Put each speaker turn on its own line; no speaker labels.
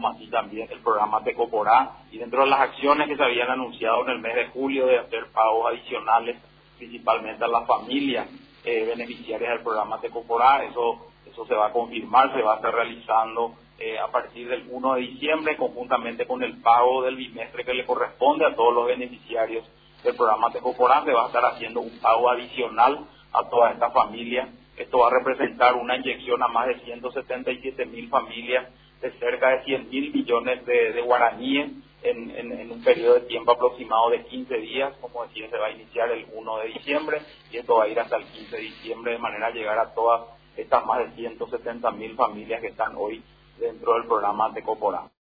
como así también el programa Tecoporá, y dentro de las acciones que se habían anunciado en el mes de julio de hacer pagos adicionales, principalmente a las familias beneficiarias del programa Tecoporá, eso se va a confirmar, se va a estar realizando a partir del 1 de diciembre, conjuntamente con el pago del bimestre que le corresponde a todos los beneficiarios del programa Tecoporá. Se va a estar haciendo un pago adicional a todas estas familias. Esto va a representar una inyección a más de 177.000 familias de cerca de 100.000 millones de guaraníes en un periodo de tiempo aproximado de 15 días. Como decía, se va a iniciar el 1 de diciembre y esto va a ir hasta el 15 de diciembre, de manera a llegar a todas estas más de 170.000 familias que están hoy dentro del programa Tecoporá.